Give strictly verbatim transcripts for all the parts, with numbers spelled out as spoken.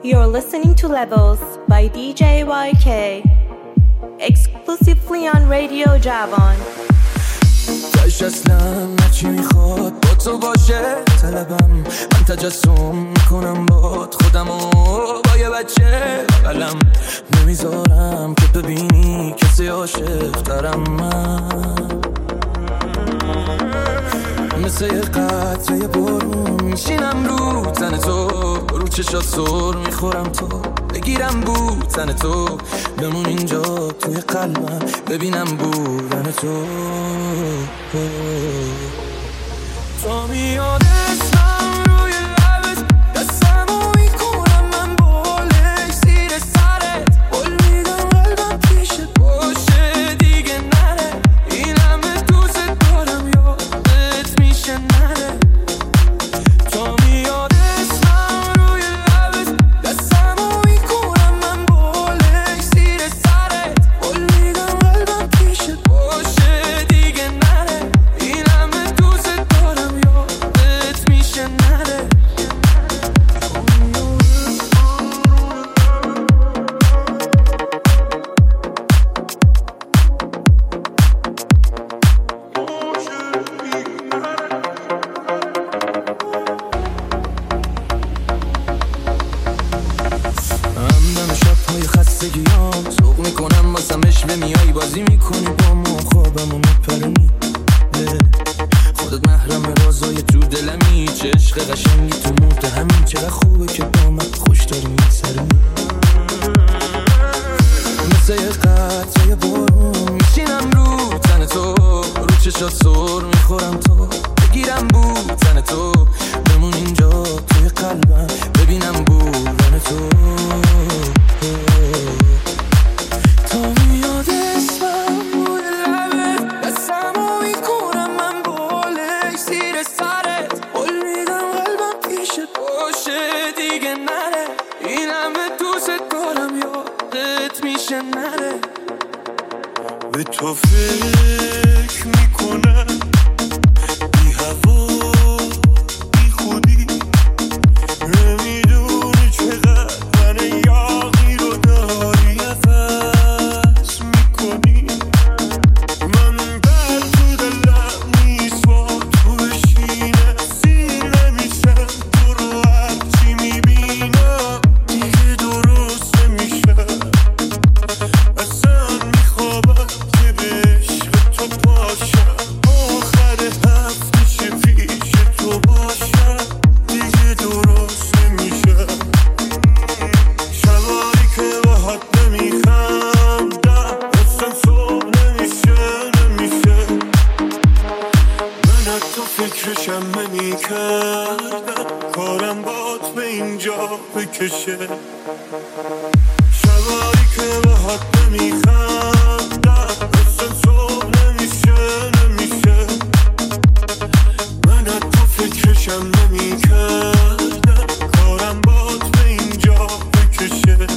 You're listening to Levels by دی جی وای کی exclusively on Radio Javan. تایش اصلا هرچی میخواد با تو باشه طلبم، من تجسم میکنم باد خودم و با یه بچه بغلم، نمیذارم که ببینی کسی عاشق دارم. من مثل یه قطره بارون میشینم رو تن تو، رو چشات سر میخورم تو، بگیرم بوتن تو، بمون اینجا توی قلبم ببینم بودن تو. تو میاد اسمم روی لبت، دستمو میکنم من بالش زیر سرت، قول میدم قلبم پیشت باشه دیگه نره، این همه دوست دارم یادت میشه نره. تو میاد اسمم روی لبت، دستمو میکنم من بالش زیر سرت، قول میدم قلبم پیشت باشه دیگه نره، این همه دوست دارم یادت میشه نره. همدم شب‌های خستگیام سوق میکنم واسمش بمیای بازی میکنی با ما، خوابمو میپرونی خودت محرم رازای تو دلمی، چه عشق قشنگی تو مرد همین، چقدر خوبه که با من خوش داری میسرمی. مثل یه قطره بارون میشینم رو تن تو، رو چشات سر میخورم تو، بگیرم بوتن تو، بمون اینجا توی قلبم ببینم بودن تو. تو میاد اسمم روی لبت، دستمو میکنم من بالش زیر سرت، قول میدم قلبم پیشت باشه دیگه نره، این همه دوست دارم یادت میشه نره. به تو فکر میکنم بی هوا بی خودی، نمیدونی چقدر من یاقی رو داری نفس میکنی، من در تو دلم نیست با تو بشینم، سیر نمیشم تو رو هرچی میبینم دیگه درست نمیشم، اصلا میخوابم که به عشق تو باشم، آخر هفته چه پیش تو باشم دیگه درست نمیشم. شبایی که باهات نمیخندم اصلا صبح نمیشه نمیشه، من از تو فکرشم نمیکردم کارم بات به اینجا بکشه. شبایی که باهات نمیخندم اصلا صبح نمیشه نمیشه، من از تو فکرشم نمیکردم کارم بات به اینجا بکشه.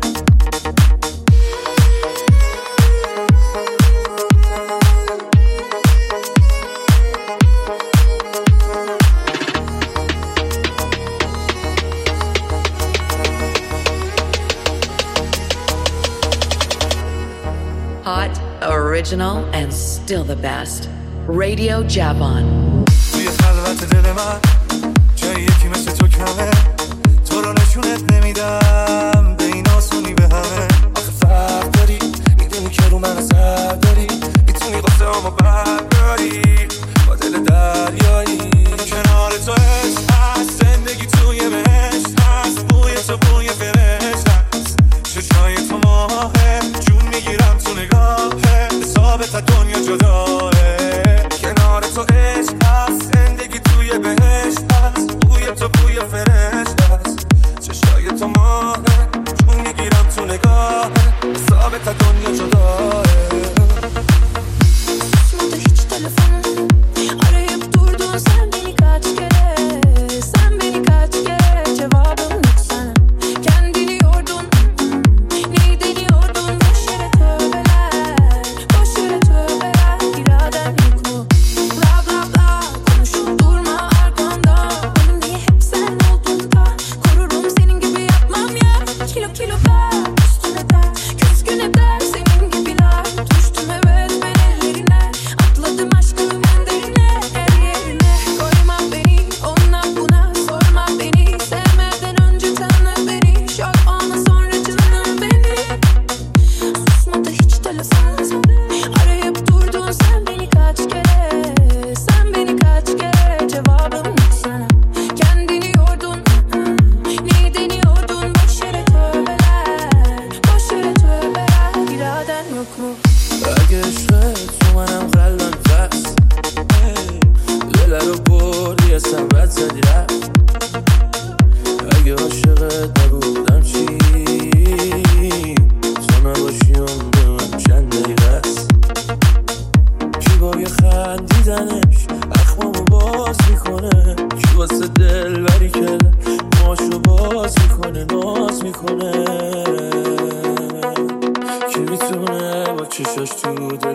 Hot, original, and still the best. Radio Javan. توی خلوت دل من جای یکی مثل تو کمه، تو رو نشونت نمیدم به این آسونی به همه، آخه فرق داری میدونی که رو من اثر داری، میتونی قصه همو برداری با دل دریایی، کنار تو عشق هست، زندگی توی بهشت هست، بوی تو بوی فرشت هست، چشای تو ماهه، جون میگیرم تو نگاهه، حسابت دنیا جداه، کنار تو عشق هست، زندگی توی بهشت هست، بوی تو بوی فرشت هست، چشای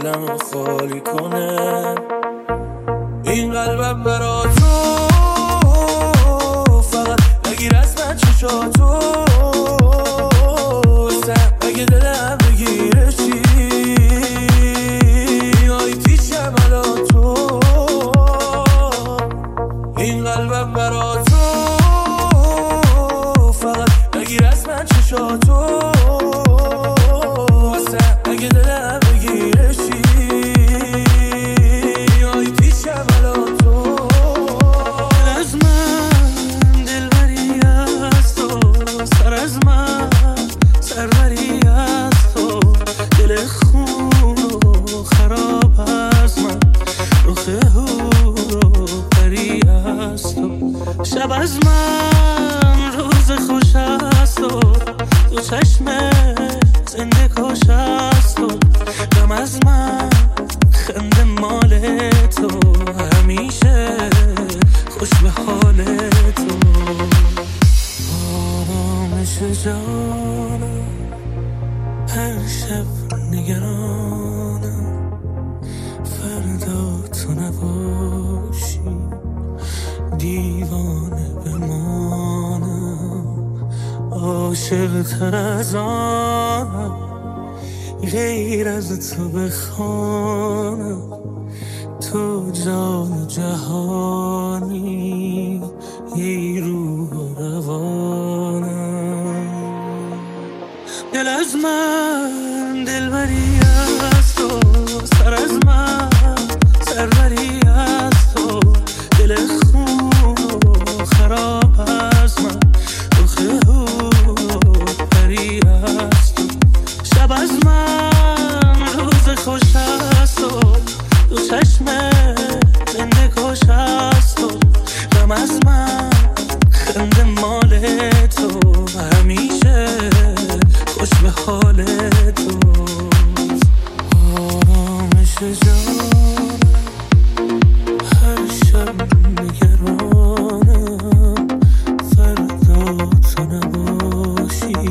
دلمو خالی کنه. این قلبم برا تو فقط نگیر از من چشاتو، اگه دلم بگیره چی آی پیچم الان تو. این قلبم برا تو فقط نگیر از من چشاتو، اگه دلم بگیره چی آی پیچم الان تو. دل از من دلبری از تو، سر از من سروری از تو، دل خون و خراب از من، رخ هور و پری از تو. شب از من روز خوش از تو، تو چشمت زنده کش از تو. غم از من خنده مال تو، همیشه خوش به حال تو. آرامش جانم هر شب نگرانم، فردا تو نباشی دیوانه بمانم. عاشق تر از آنم غیر از تو بخوانم، تو جان جهانی ای روح و روانم. دل از من دلبری از تو، سر از من سروری از تو، دل خون و خراب از من، رخ هور و پری از تو. شب از من روز خوش از تو، تو چشمت زنده کش از تو. غم از من خنده مال تو، همیشه خوش به حال تو. آرامش جانم هر شب نگرانم، فردا تو نباشی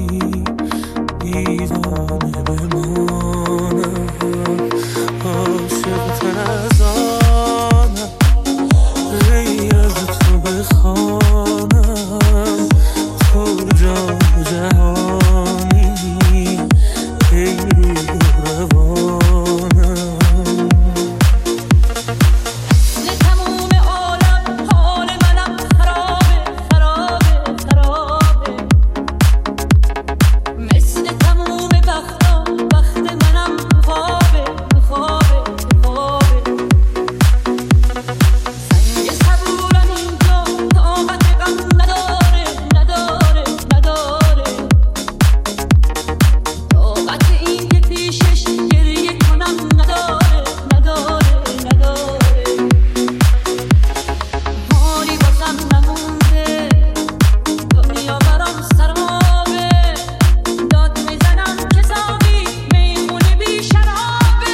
دیوانه بمانم. عاشق تر از آنم غیر از تو بخوانم، تو جان جهانی ای روح روانم. تموم عالم حال منم خرابه خرابه خرابه، مثل تموم وقتا وقت منم خوابه خوابه خوابه. سنگ صبورم اینجا طاقت غم نداره نداره نداره، طاقت این که پیشش گریه کنم نداره نداره نداره. حالی بازم نمونده دنیا برام سرابه، داد میزنم که زامی میمونه بی شرابه.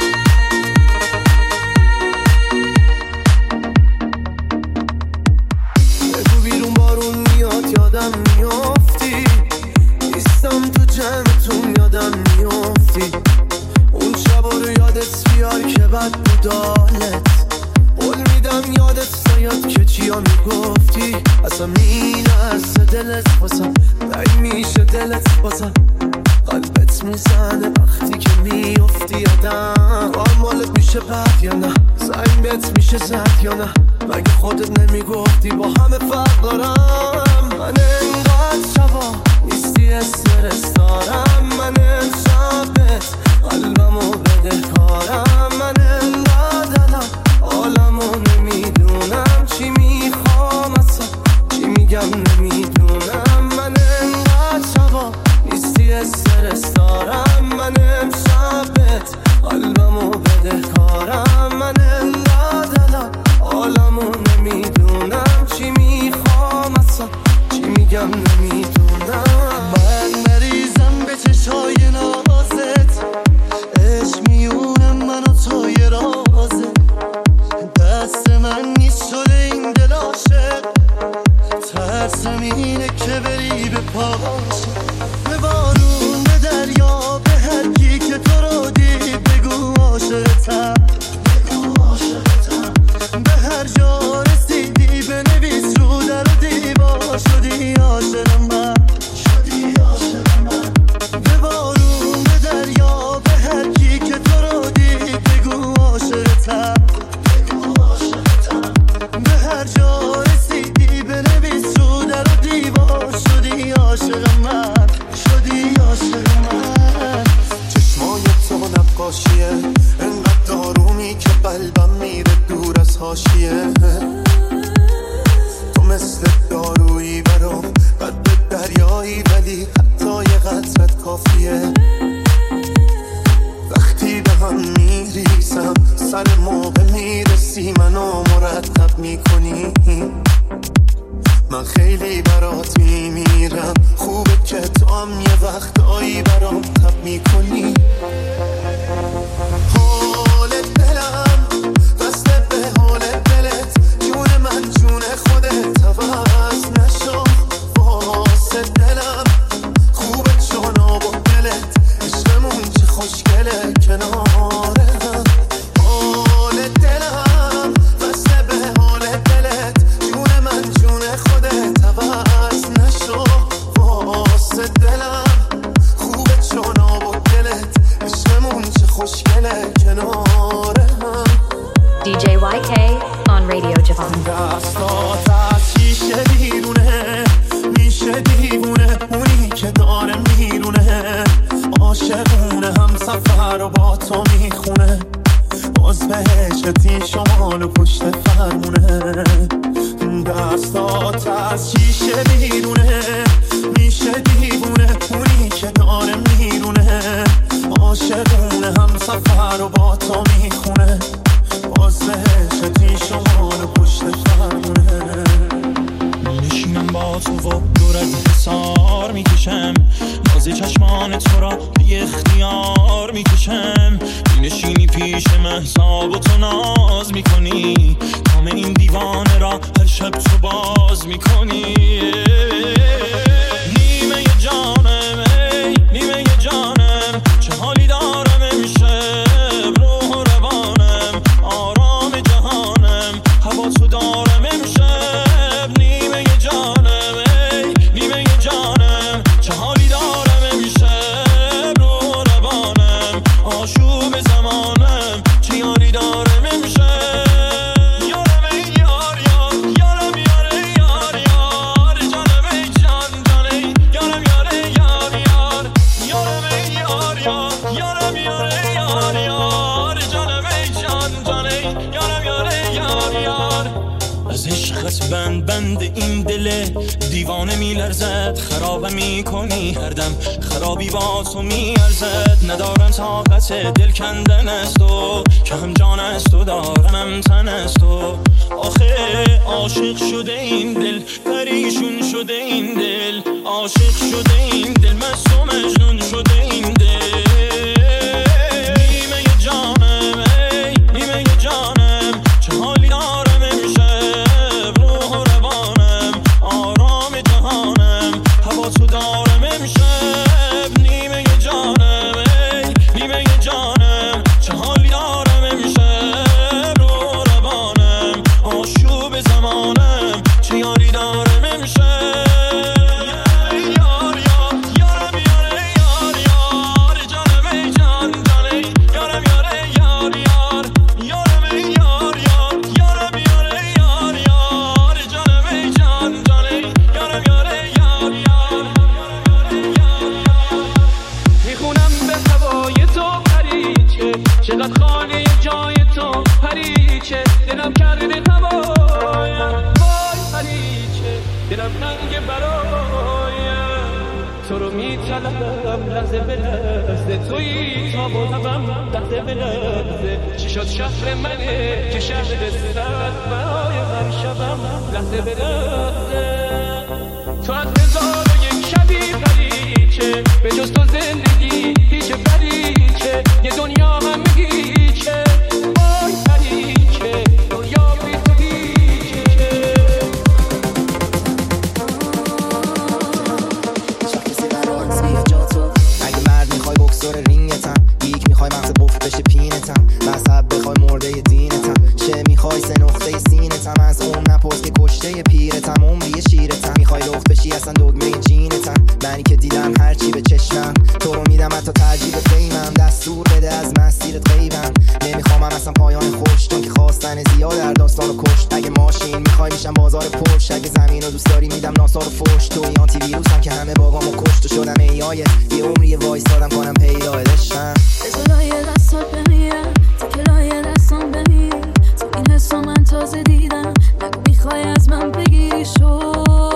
بگو بیرون بارون میاد یادم میافتی، نیستم تو جمعتون یادم میافتی. اون شبا رو یادت بیار که بد بود حالت، قول میدم یادت نیاد که چیا میگفتی. اصلا میلرزه دلت بازم، رنگ میشه دلت بازم، قلبت میزنه وقتی که میافتی یادم. با مالت میشه بد یا نه، زنگ بهت میشه زد یا نه، مگه خودت نمیگفتی با همه فرق دارم. من انقدر شبا نیستی استرس دارم، من امشبت قلبمو بده کارم. من انقدر الان عالمو نمیدونم چی میخوام اصلا چی میگم نمیدونم. من انقدر شبا نیستی استرس دارم، من امشبت قلبمو بده کارم. من انقدر الان عالمو نمیدونم چی میخوام اصلا چی میگم نمیدونم. من مریضم به چشای نازت، عشق میونه من و تو یه رازه، دست من نیست شده این دل عاشق، ترسم اینه که بری به پاش. به بارون به دریا به هر کی که تو رو دید بگو عاشق عاشق من شدی عاشق من به بارون به دریا به هر کی که تو رو دید بگو عاشقتم بگو عاشقتم به هر جا رسیدی بنویس رو در و دیوار شدی عاشق من شدی عاشق من چشمای تو نقاشیه انقدر دارومی که قلبم میره دور از حاشیه تو مثل دارویی برام قد دریایی ولی حتی یه قطرت کافیه وقتی به هم میریسم سر موقع میرسی منو مرتب میکنی من خیلی برات میمیرم خوبه که تو هم یه وقتایی برام تب میکنی حال دلم وصله به حال دلت جون من جون خودت عوض نشو واسه دلم خوبه جناب و دلت عشقمون چه خوشگله کناره هم حال دلم وصله به حال دلت جون من جون خودت عوض نشو واسه دلم خوبه جناب و دلت عشقمون چه خوشگله کناره هم دی جی وای کی on Radio Japan. دستات از شیشه بیرونه میشه دیوونه اونی که داره میرونه عاشقونه هم سفر رو با تو میخونه باز بهشتی شمال و پشت فرمونه دستات از شیشه بیرونه میشه دیوونه اونی که داره میرونه عاشقونه هم سفر رو با تو میخونه باز بهشتی شمال و پشت فرمونه میشینم با تو و دورت حسار میکشم نازی چشمان تو را به اختیار میکشم نشینی پیش محضاب و تو ناز میکنی کام این دیوانه را هر شب تو باز میکنی نیمه جانم ای نیمه جانم چه حالی دارم امشب روح و روانم آرام جهانم هوا تو دارم امشب نیمه جانم ای نیمه جانم چه حالی دارم امشب روح و روانم آشوب زمانم چه یاری دارم امشب یارم ای یار یار یارم یار یار یار جانم ای جان جان ای یارم یار یار یار یارم ای یار یار یارم یار یار یار جانم ای جان جان ای یارم یار یار یار از عشقت بند بند این دل دیوانه میلرزد خرابم میکنی هر دم خرابی با تو میارزد ندارم طاقت دل کندن از تو که هم جان از تو دارم تن از تو آخه عاشق شده این دل پریشون شده این دل عاشق شده این دل مست و مجنون شده این دل نیمه جانم ای نیمه جانم چه حالی دارم امشب روح و روانم آرام جهانم هوا تو دارم امشب نیمه جانم ای نیمه جانم چه حالی دارم امشب روح و روانم آشوب زمانم چه یاری دارم امشب چقدر خانه جای تو پریچه دلم کرده هوایم وای پریچه دلم تنگ برایم تو رو میطلبم لحظه به لحظه تویی تا بودم لحظه به لحظه چی شد شهر منه که شهر سرمای هر شبم لحظه به لحظه تو از هزار و یک شبی پریچه به جز تو زندگی هیچ پریچه یه دنیا هم میگیچه وای پریچه دنیا بی تو هیچه شاکسی برات بیا جا تو اگه مرد میخوای بکسور رینگتم بیک میخوای مغز قفل بشه پینتم مذهب بخوای مرده دینتم چه میخوای سه نقطه سینتم از اون نپرس که کشته پیرتم عمری شیرتم میخوای لخت بشی اصلا دوگ لقمه جینتم. منی که دیدم هرچی به چشمم تو رو میدم، حتی ترجیح به فیمم. دستور بده از مسیرت غیبم، نمیخوامم اصلا پایان خوش، چون که خواستن زیاد در داستانو کشت. اگه ماشین میخوای میشم بازار پرش، اگه زمین رو دوست داری میدم ناسا رو فوش. تو آنتی ویروسم که همه باگامو کشت و شدم ایایت، یه عمری وایسادم کنم پیدا عشقم. بزلای دستات بمیرم تا کلای دستان بمیری، تو این حسا من تازه دیدم، نگو میخوای از من بگیری شو.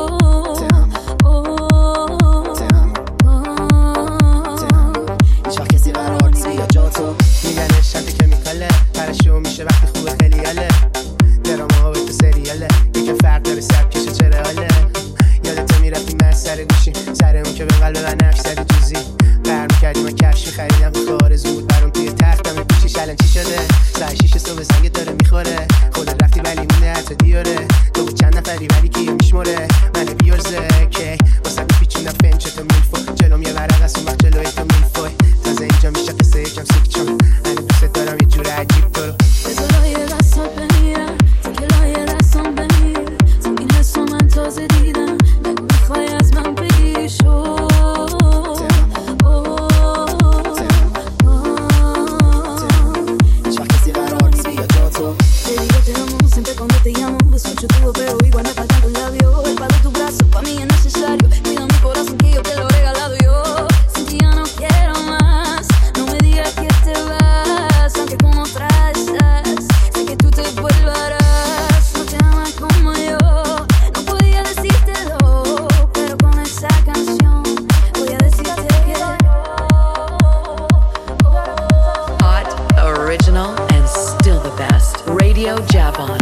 پرشو میشه وقتی خوبه خیلی یاله، دراما ها به تو سریاله، یکم فرق داره سبکشه چرا حاله. یادت میرفتی من سر گوشی، سر اون که به قلب من نفش زدی توزی، قرار میکردی من کفش میخریدم تو آرزو بود برام توی تختم پیشیش. الان چی شده؟ ساعت شیش صبح زنگ داره میخوره، خودت رفتی ولی مونده حتی دیاره. تو بود چند نفری ولی کیو میشموره؟ من بیارزه کی واسه پیچوندم فنچه تو میلفو، جلوم یه ورق از اون وقت جلوی تو میلفوی. تازه اینجا میشه قصه یکم سیکچون، من دوست دارم یه جور عجیب تو رو. بزلای دستات بمیرم تا کلای دستان بمیری، تو این حسا من تازه دیدم، نگو میخوای از من بگیری شو. Te llamo, escucho tu voz, pero igual me faltan tus labios. El palo de tu brazo para mí es necesario. Cuida mi corazón que yo te lo he regalado yo. Sin ti ya no quiero más, no me digas que te vas, aunque con otra estás, sé que tú te volverás. No te amas como yo, no podía decírtelo, pero con esa canción voy a decirte que Hot, original, and still the best. Radio Javon.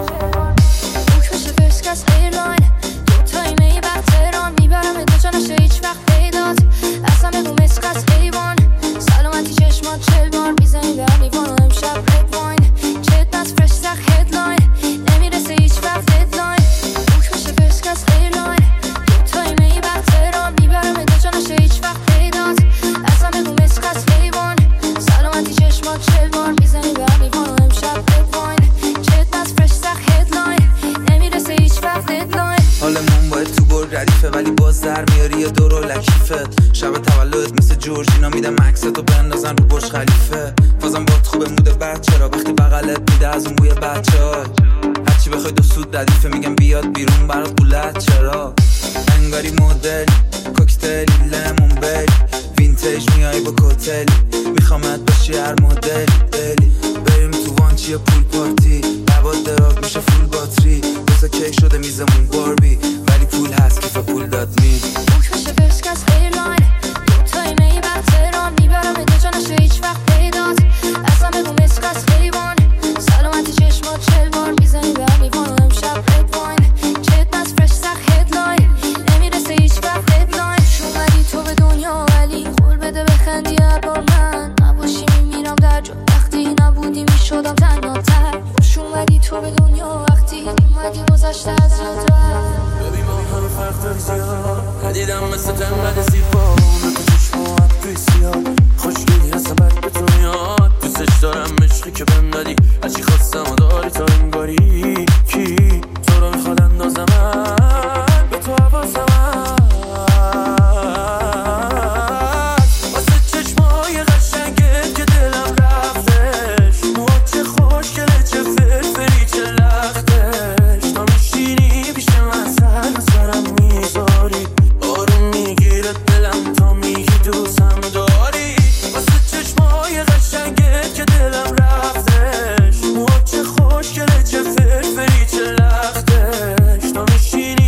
از ایرلاین تو تایمه بعد تهران میبرم دو جا نشه هیچ وقت پیدات، اصلا بگو مسک از ایوان. سلامتی چشمات چل بار میزنی به لیوان و امشب رد واین. چت از فرش سخ هدلاین نمیرسه هیچ وقت ددلاین. بوک بشه فرسک از ایرلاین تو تایمه بعد تهران میبرم دو جا نشه هیچ وقت پیدات، اصلا بگو مسک از ایوان. سلامتی چشمات چل بار میزنی به لیوان و امشب رد واین. چت از فرش سخ هدلاین نمیرسه هیچ وقت ددلاین. حالمون باید تو گرگ ردیفه ولی باز در میاری یه دور و لکیفت. شب تولد مثل جورجینا میدم عکستو بندازن رو برج خلیفه. فازم باد خوبه موده بد چرا وقتی بغلت میده از اون بوی بچه‌ها. هرچی بخوای دو سود ردیفه میگم بیاد بیرون برات قولت چرا. انگاری مدل کوکتلی لیمون بری وینتیج میای با کوتلی، میخوامت باشی هر مدل دلی. بریم تو وانچی پول پارتی، لبات دراگ میشه فول باتری. بسا کیک شده میزمون باربی ولی پول هست کیف پول داد می. بوک بشه فرسک از ایرلاین تو تایمه بعد تهران میبرم دو جا نشه هیچ وقت پیدات، اصلا بگو مسک از خیبان. سلامتی چشمات چل بار میزنی به لیوان و امشب رد واین. چت از فرش سخ هدلاین نمیرسه هیچ وقت ددلاین. شومدی تو به دنیا ولی خور بده بخندی هر من نباشی میمیرم در جا، وقتی نبودی میشدم تنها تر. شومدی تو به دنیا وقتی اومدی گذشته از یادم. ببین ما همه فرق داری زیاد، ندیدم مثل تنبل زیبا اون تو چشمات توی سیاد. خوشگلی هستم بد به تو میاد، دوستش دارم عشقی که بهم دادی، هرچی خواستم و داری تا انگاری. کی تو رو میخواد اندازم به تو حواسم واسه چشمای قشنگت که دلم رفتش. موات چه خوشگله چه فرفری چه لختش، تا میشینی پیش من سر سرم میذاری، آروم میگیره دلم تا میگی دوستم داری. واسه چشمای قشنگت که دلم رفتش، موات چه خوشگله چه فرفری چه لختش، تا میشینی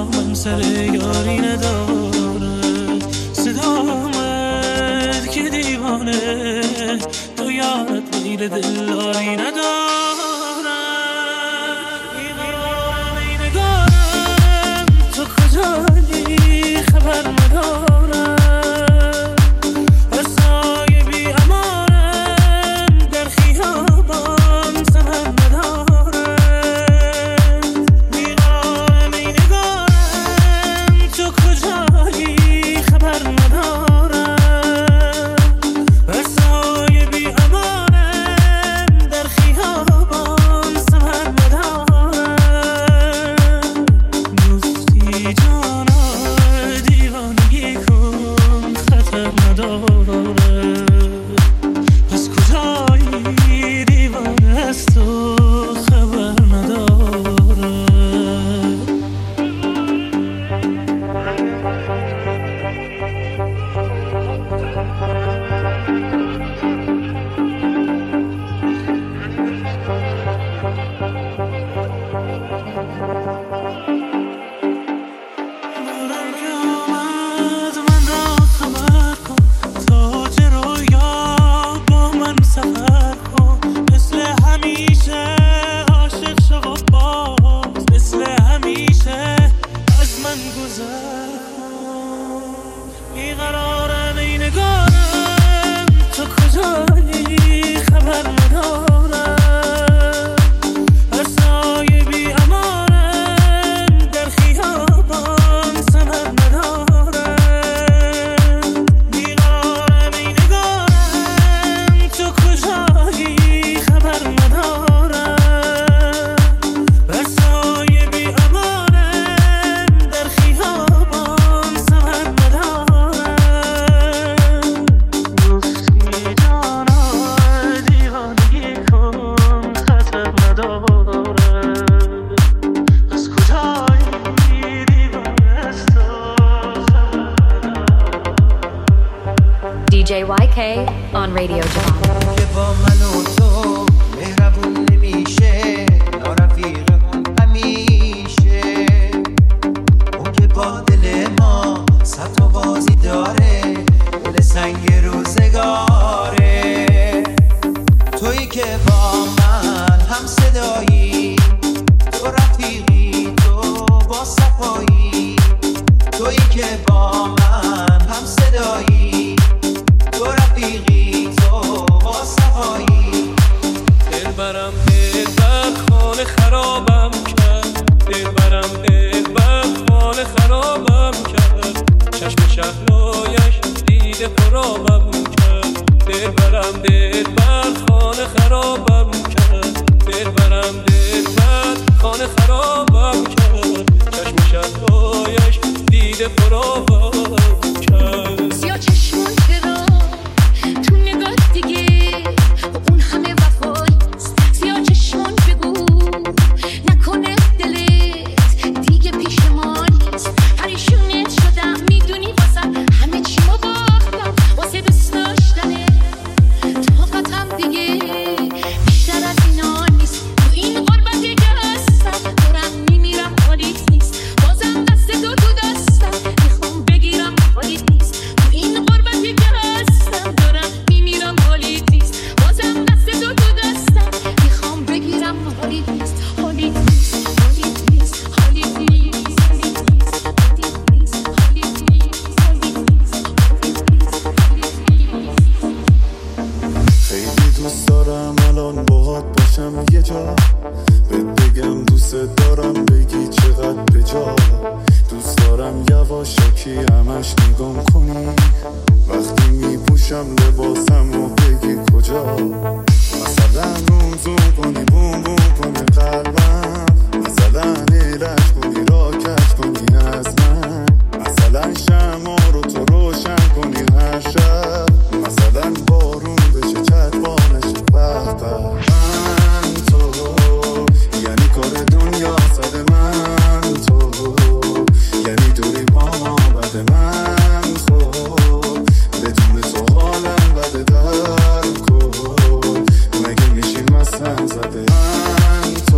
من سر یاری نداره، صدامت که دیوانه تو یاد میره دلاری نداره. بیقرارم ای نگارم تو کجایی خبر ندارم، از سایه بی امانم در خیابان سمر ندارم. بیقرارم ای نگارم تو کجایی خبر ندارم، از سایه بی امانم در خیابان سمر ندارم. گفتی جانا دیوانگی کن خطر نداره، پس کجایی دیوانه از تو خبر نداره. مادر که آمد من را خبر کن، تاج رویا با من سفر کن. مثل همیشه عاشق شو و باز، مثل همیشه از من گذر کن. بیقرارم ای نگارم تو کجایی خبر ندارم، از سایه بی امانم در خیابان سمر ندارم. بیقرارم ای نگارم تو کجایی خبر ندارم، از سایه بی امانم در خیابان سمر ندارم. گفتی جانا دیوانگی کن خطر نداره، از کجایی دیوانه از تو خبر نداره. D J Y K on Radio Japan. که با من و تو مهربون نمیشه، نارفیق همیشه. اون که با دل ما صد تا بازی داره، دل سنگ روزگاره. تویی که با من هم صدایی، تو رفیقی تو با صفایی. تویی که با من هم صدایی، تو رفیقی تو با صفایی. دلبرم دلبر خانه خرابم کرد، دلبرم دلبر خانه خرابم کرد. چشم شهلایش دیده خرابم کرد، دلبرم دلبر خانه خرابم کرد. دلبرم دلبر خانه خرابم کرد، چشم شهلایش دیده خرابم کرد. سیاه چشمون چرا تو نگاه دیگه اون همه وفایست. سیاه چشمون بگو نکنه دلت دیگه پیش ما نیست. پریشونت شدم میدونی واسه همه چی ما باختم، واسه دوست داشتنه طاقتم دیگه بیشتر از اینا نیست. تو این غربت دیگه هستم، دارم میمیرم حالیت نیست. بازم دست تو تو دستم میخوام بگیرم حالیت نیست. تو این غربت دیگه هستم، دارم میمیرم حالیت نیست. بازم دست تو تو دستم میخوام بگیرم حالیت نیست. حالیت نیست، حالیت نیست، حالیت نیست، حالیت نیست، حالیت نیست، حالیت نیست، حالیت نیست. خیلی دوست دارم الان باهات باشم یه جا، بهت بگم دوست دارم بگی چقدر بجا. دوست دارم یواشکی همش نگام کنی، وقتی میپوشم لباسم رو بگی کجا. مثلا روم زوم کنی بوم بوم کنی قلبم، مثلا ایرش کنی راکت کنی از من. مثلا شما رو تو روشن کنی هر شب، مثلا بارون بشه چتبانش وقت. من تو یعنی کار دنیا صد من تو، یعنی دوری با ما بد من. خب بدون تو حالم بده در کن، مگه میشی مثلا زده. من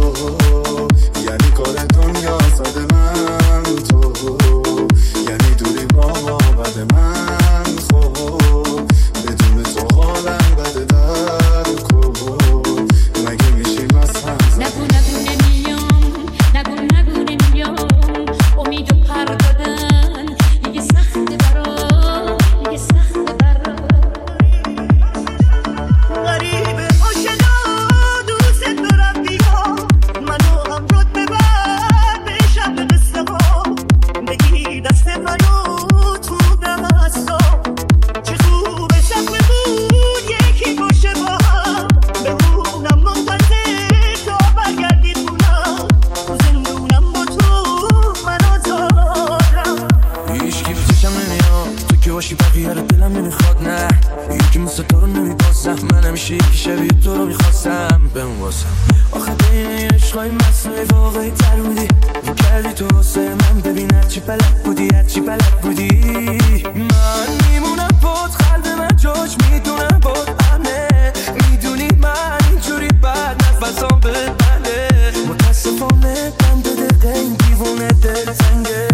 یکی بقیه رو دلم نمیخواد نه یکی مثل تو رو نمیبازم من همیشه یکی شبیه تو رو میخواستم بهم واسم آخه بین این عشقای مصنوعی واقعی تر بودی میکردی تو واسه من ببین هرچی بلد بودی هرچی بلد بودی من میمونم بود قلب من جاش میدونم بود همه میدونی من اینجوری بد نفسام ببنده متاسفانه بنده دقیقه این دیوونه دل زنگه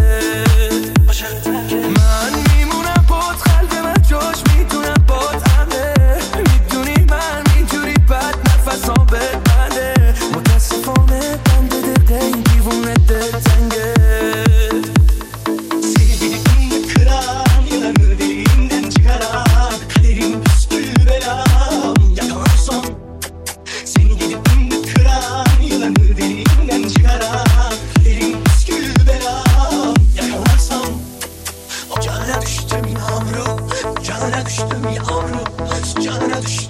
من میمونم بود قلب من جاش میدونم بود همه میدونی من اینجوری بد نفسام ببنده متاسفانه bende de den divune de zenge Sevdiğimi kıran yılanı derinden çıkaran kaderim püskül belam yakalarsam seni gelip kıran yılanı derinden çıkaran kaderim püskül belam yakalarsam o canına düştüm yavrum canına düştüm yavrum canına düştüm